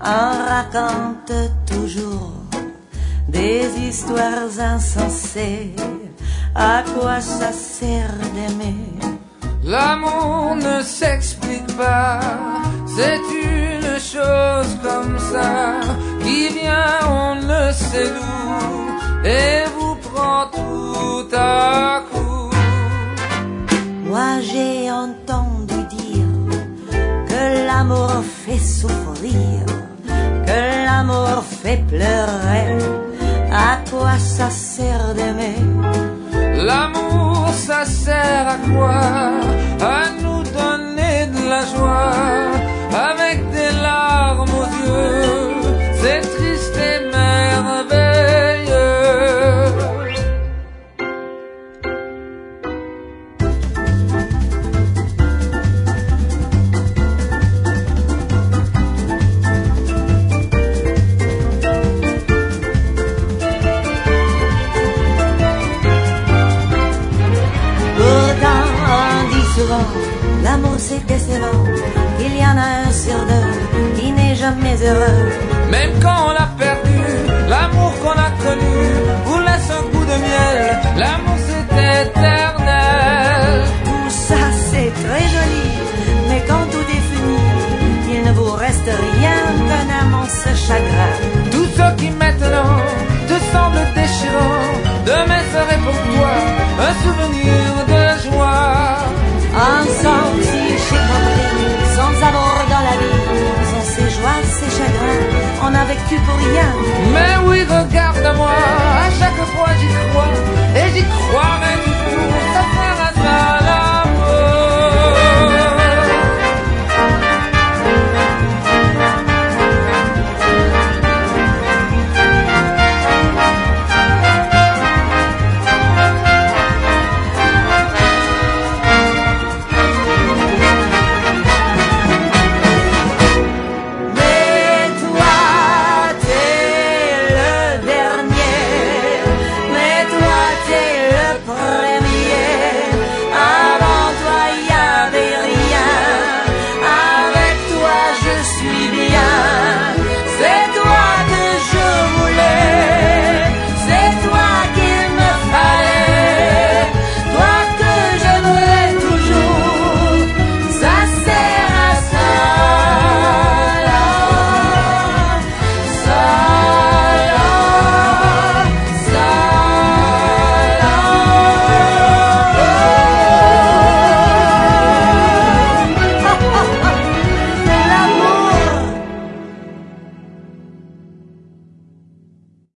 on raconte toujours des histoires insensées. À quoi ça sert d'aimer? L'amour ne s'explique pas, c'est une chose comme ça, qui vient on ne sait d'où, et vous prend tout à coup. Moi j'ai entendu dire que l'amour fait souffrir, que l'amour fait pleurer. À quoi ça sert d'aimer? L'amour, ça sert à quoi? À nous donner de la joie, avec des larmes aux yeux, c'est triste et merveilleux. L'amour c'est décevant, il y en a un sur deux qui n'est jamais heureux. Même quand on l'a perdu, l'amour qu'on a connu vous laisse un goût de miel. L'amour c'est éternel. Tout ça c'est très joli, mais quand tout est fini, il ne vous reste rien qu'un immense chagrin. Tout ce qui maintenant te semble déchirant, demain serait pour toi un souvenir de joie. Ensemble, si j'ai compris, sans amour dans la vie, sans ses joies, ses chagrins, on a vécu pour rien. Mais